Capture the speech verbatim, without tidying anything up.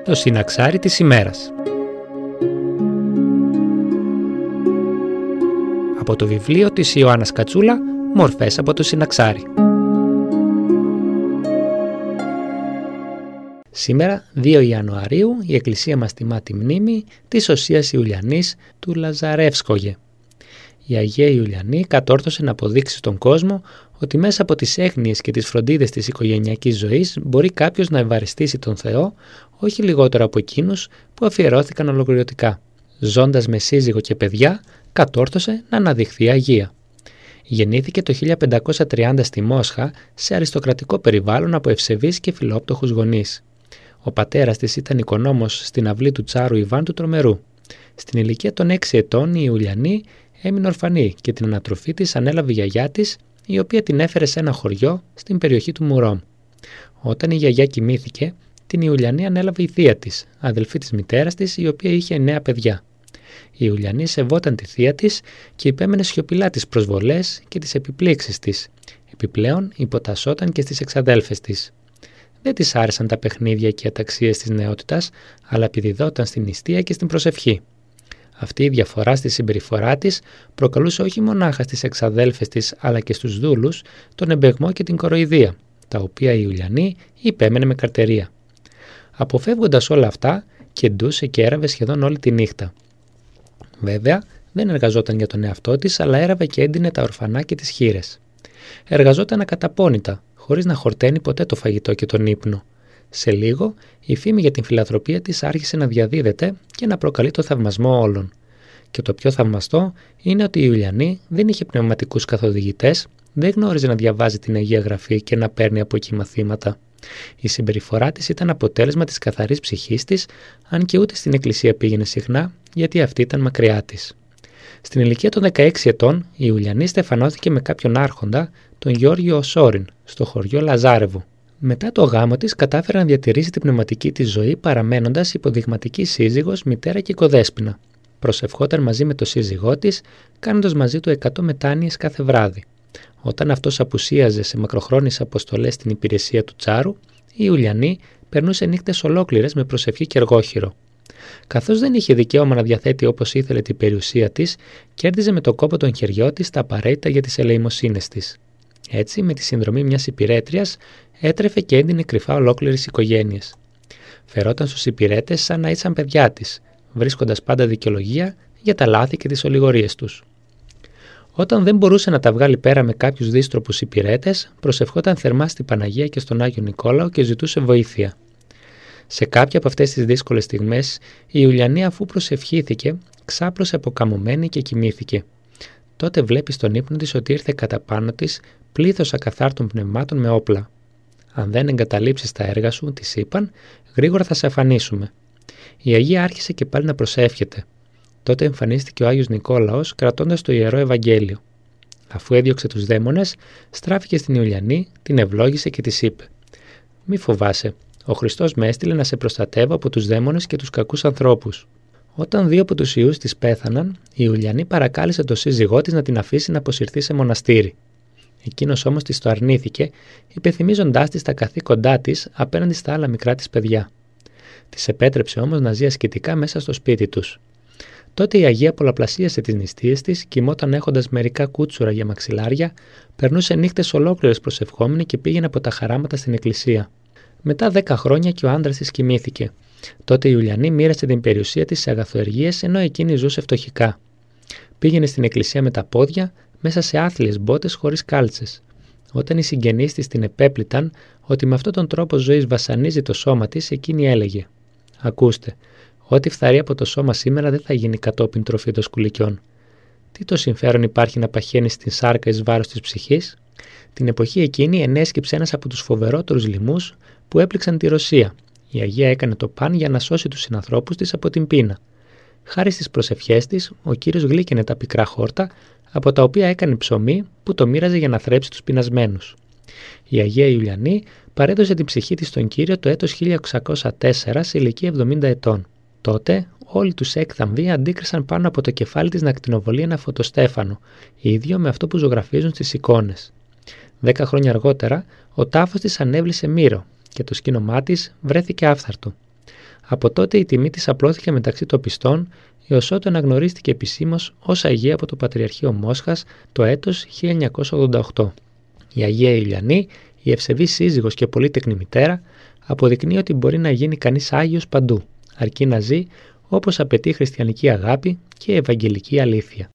Το συναξάρι της ημέρας. Από το βιβλίο της Ιωάννας Κατσούλα, «Μορφές από το συναξάρι». Σήμερα, δύο Ιανουαρίου, η Εκκλησία μας τιμά τη μνήμη της Οσίας Ιουλιανής του Λαζαρεύσκογε. Η Αγία Ιουλιανή κατόρθωσε να αποδείξει στον κόσμο ότι μέσα από τις έγνοιες και τις φροντίδες της οικογενειακής ζωής μπορεί κάποιος να ευαριστήσει τον Θεό, όχι λιγότερο από εκείνους που αφιερώθηκαν ολοκληρωτικά. Ζώντας με σύζυγο και παιδιά, κατόρθωσε να αναδειχθεί Αγία. Γεννήθηκε το χίλια πεντακόσια τριάντα στη Μόσχα σε αριστοκρατικό περιβάλλον από ευσεβείς και φιλόπτωχους γονείς. Ο πατέρας της ήταν οικονόμος στην αυλή του Τσάρου Ιβάν του Τρομερού. Στην ηλικία των έξι ετών η Ιουλιανή έμεινε ορφανή και την ανατροφή της ανέλαβε η γιαγιά της, η οποία την έφερε σε ένα χωριό στην περιοχή του Μουρόμ. Όταν η γιαγιά κοιμήθηκε, την Ιουλιανή ανέλαβε η θεία της, αδελφή της μητέρας της, η οποία είχε εννέα παιδιά. Η Ιουλιανή σεβόταν τη θεία της και υπέμενε σιωπηλά τις προσβολές και τις επιπλήξεις της. Επιπλέον υποτασσόταν και στις εξαδέλφες της. Δεν της άρεσαν τα παιχνίδια και οι αταξίες της νεότητας, αλλά επιδιδόταν στην νηστεία και στην προσευχή. Αυτή η διαφορά στη συμπεριφορά της προκαλούσε όχι μονάχα στις εξαδέλφες της, αλλά και στους δούλους τον εμπεγμό και την κοροϊδία, τα οποία η Ιουλιανή υπέμενε με καρτερία. Αποφεύγοντας όλα αυτά, κεντούσε και έραβε σχεδόν όλη τη νύχτα. Βέβαια, δεν εργαζόταν για τον εαυτό της, αλλά έραβε και έντυνε τα ορφανά και τις χήρες. Εργαζόταν ακαταπώνητα, χωρίς να χορταίνει ποτέ το φαγητό και τον ύπνο. Σε λίγο, η φήμη για την φιλανθρωπία της άρχισε να διαδίδεται και να προκαλεί το θαυμασμό όλων. Και το πιο θαυμαστό είναι ότι η Ιουλιανή δεν είχε πνευματικούς καθοδηγητές, δεν γνώριζε να διαβάζει την Αγία Γραφή και να παίρνει από εκεί μαθήματα. Η συμπεριφορά της ήταν αποτέλεσμα της καθαρής ψυχής της, αν και ούτε στην εκκλησία πήγαινε συχνά, γιατί αυτή ήταν μακριά της. Στην ηλικία των δεκαέξι ετών, η Ιουλιανή στεφανώθηκε με κάποιον άρχοντα, τον Γιώργιο Οσόριν, στο χωριό Λαζάρεβο. Μετά το γάμο της, κατάφερε να διατηρήσει την πνευματική της ζωή, παραμένοντας υποδειγματική σύζυγος, μητέρα και οικοδέσποινα. Προσευχόταν μαζί με τον σύζυγό της, κάνοντας μαζί του εκατό μετάνοιες κάθε βράδυ. Όταν αυτός απουσίαζε σε μακροχρόνιες αποστολές στην υπηρεσία του Τσάρου, η Ιουλιανή περνούσε νύχτες ολόκληρες με προσευχή και εργόχειρο. Καθώς δεν είχε δικαίωμα να διαθέτει όπως ήθελε την περιουσία της, κέρδιζε με το κόπο των χεριών της τα απαραίτητα για τις ελεημοσύνες της. Έτσι, με τη συνδρομή μιας υπηρέτριας, έτρεφε και έντυνε κρυφά ολόκληρες οικογένειες. Φερόταν στους υπηρέτες σαν να ήσαν παιδιά της, βρίσκοντας πάντα δικαιολογία για τα λάθη και τις ολιγορίες τους. Όταν δεν μπορούσε να τα βγάλει πέρα με κάποιους δύστροπους υπηρέτες, προσευχόταν θερμά στην Παναγία και στον Άγιο Νικόλαο και ζητούσε βοήθεια. Σε κάποια από αυτές τις δύσκολες στιγμές, η Ιουλιανή, αφού προσευχήθηκε, ξάπλωσε αποκαμωμένη και κοιμήθηκε. Τότε βλέπει στον ύπνο της ότι ήρθε κατά πάνω της πλήθος ακαθάρτων πνευμάτων με όπλα. «Αν δεν εγκαταλείψεις τα έργα σου», της είπαν, «γρήγορα θα σε αφανίσουμε». Η Αγία άρχισε και πάλι να προσεύχεται. Τότε εμφανίστηκε ο Άγιος Νικόλαος κρατώντας το Ιερό Ευαγγέλιο. Αφού έδιωξε τους δαίμονες, στράφηκε στην Ιουλιανή, την ευλόγησε και της είπε: «Μη φοβάσαι, ο Χριστός με έστειλε να σε προστατεύω από τους δαίμονες και τους κακούς ανθρώπους». Όταν δύο από τους ιούς της πέθαναν, η Ιουλιανή παρακάλεσε τον σύζυγό της να την αφήσει να αποσυρθεί σε μοναστήρι. Εκείνος όμως της το αρνήθηκε, υπενθυμίζοντάς της τα καθήκοντά της απέναντι στα άλλα μικρά της παιδιά. Της επέτρεψε όμως να ζει ασκητικά μέσα στο σπίτι τους. Τότε η Αγία πολλαπλασίασε τις νηστείες της, κοιμόταν έχοντας μερικά κούτσουρα για μαξιλάρια, περνούσε νύχτες ολόκληρες προσευχόμενη και πήγαινε από τα χαράματα στην εκκλησία. Μετά δέκα χρόνια και ο άντρας της κοιμήθηκε. Τότε η Ιουλιανή μοίρασε την περιουσία της σε αγαθοεργίες, ενώ εκείνη ζούσε φτωχικά. Πήγαινε στην εκκλησία με τα πόδια, μέσα σε άθλιες μπότες χωρίς κάλτσες. Όταν οι συγγενείς της την επέπληταν ότι με αυτόν τον τρόπο ζωής βασανίζει το σώμα της, εκείνη έλεγε: «Ακούστε, ό,τι φθαρεί από το σώμα σήμερα δεν θα γίνει κατόπιν τροφή των σκουλικιών. Τι το συμφέρον υπάρχει να παχαίνεις την σάρκα εις βάρος της ψυχής?» Την εποχή εκείνη ενέσκυψε ένας από τους φοβερότερους λοιμούς που έπληξαν τη Ρωσία. Η Αγία έκανε το παν για να σώσει τους συνανθρώπους της από την πείνα. Χάρη στις προσευχές της, ο Κύριος γλύκαινε τα πικρά χόρτα, από τα οποία έκανε ψωμί που το μοίραζε για να θρέψει τους πεινασμένους. Η Αγία Ιουλιανή παρέδωσε την ψυχή της στον Κύριο το έτος χίλια εξακόσια τέσσερα σε ηλικία εβδομήντα ετών. Τότε όλοι τους έκθαμβοι αντίκρισαν πάνω από το κεφάλι της να ακτινοβολεί ένα φωτοστέφανο, ίδιο με αυτό που ζωγραφίζουν στις εικόνες. Δέκα χρόνια αργότερα, ο τάφος της ανέβλησε μύρο και το σκήνομά της βρέθηκε άφθαρτο. Από τότε η τιμή της απλώθηκε μεταξύ των πιστών, έως ότου αναγνωρίστηκε επισήμως ως Αγία από το Πατριαρχείο Μόσχας το έτος χίλια εννιακόσια ογδόντα οκτώ. Η Αγία Ιουλιανή, η ευσεβή σύζυγος και πολύτεκνη μητέρα, αποδεικνύει ότι μπορεί να γίνει κανείς Άγιος παντού, αρκεί να ζει όπως απαιτεί η χριστιανική αγάπη και η ευαγγελική αλήθεια.